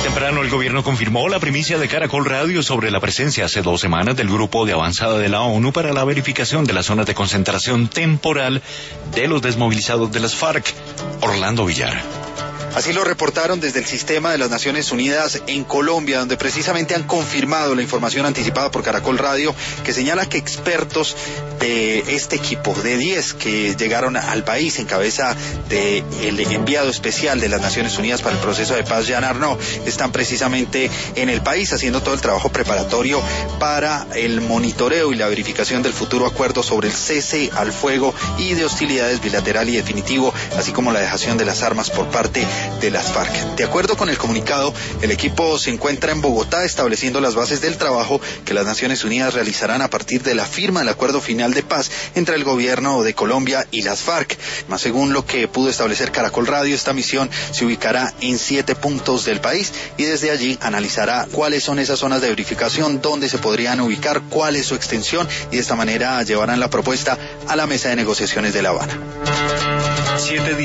Temprano el gobierno confirmó la primicia de Caracol Radio sobre la presencia hace 2 semanas del grupo de avanzada de la ONU para la verificación de las zonas de concentración temporal de los desmovilizados de las FARC. Orlando Villar. Así lo reportaron desde el Sistema de las Naciones Unidas en Colombia, donde precisamente han confirmado la información anticipada por Caracol Radio, que señala que expertos de este equipo de 10 que llegaron al país en cabeza del enviado especial de las Naciones Unidas para el proceso de paz, Jean Arnaud, están precisamente en el país haciendo todo el trabajo preparatorio para el monitoreo y la verificación del futuro acuerdo sobre el cese al fuego y de hostilidades bilateral y definitivo, así como la dejación de las armas por parte de las FARC. De acuerdo con el comunicado, el equipo se encuentra en Bogotá estableciendo las bases del trabajo que las Naciones Unidas realizarán a partir de la firma del acuerdo final de paz entre el gobierno de Colombia y las FARC. Más según lo que pudo establecer Caracol Radio, esta misión se ubicará en 7 puntos del país y desde allí analizará cuáles son esas zonas de verificación, dónde se podrían ubicar, cuál es su extensión, y de esta manera llevarán la propuesta a la mesa de negociaciones de La Habana.